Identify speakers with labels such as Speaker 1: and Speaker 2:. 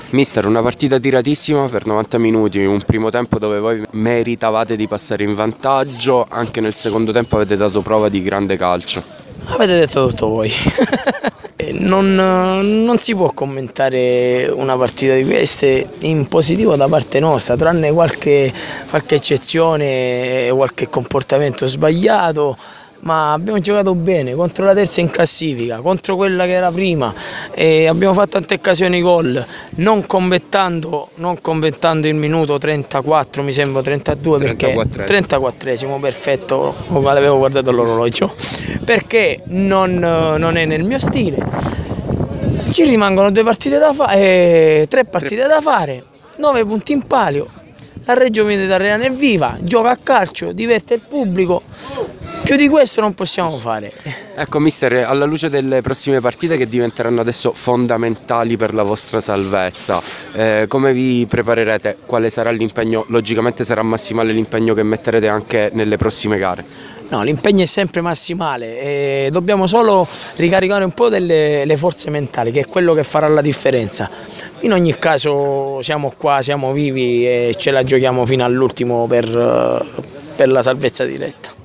Speaker 1: Mister, una partita tiratissima per 90 minuti, un primo tempo dove voi meritavate di passare in vantaggio, anche nel secondo tempo avete dato prova di grande calcio.
Speaker 2: Avete detto tutto voi. Non si può commentare una partita di queste in positivo da parte nostra, tranne qualche eccezione e qualche comportamento sbagliato, ma abbiamo giocato bene contro la terza in classifica, contro quella che era prima, e abbiamo fatto tante occasioni gol, non commentando il minuto 34, mi sembra 32, perché 34esimo, perfetto, come avevo guardato l'orologio, perché non è nel mio stile. Ci rimangono 2 partite da fare, 3 partite da fare, 9 punti in palio. La Reggio Mediterranea è viva, gioca a calcio, diverte il pubblico, più di questo non possiamo fare.
Speaker 1: Ecco mister, alla luce delle prossime partite che diventeranno adesso fondamentali per la vostra salvezza, come vi preparerete? Quale sarà l'impegno? Logicamente sarà massimale l'impegno che metterete anche nelle prossime gare.
Speaker 2: No, l'impegno è sempre massimale e dobbiamo solo ricaricare un po' delle forze mentali, che è quello che farà la differenza. In ogni caso siamo qua, siamo vivi e ce la giochiamo fino all'ultimo per la salvezza diretta.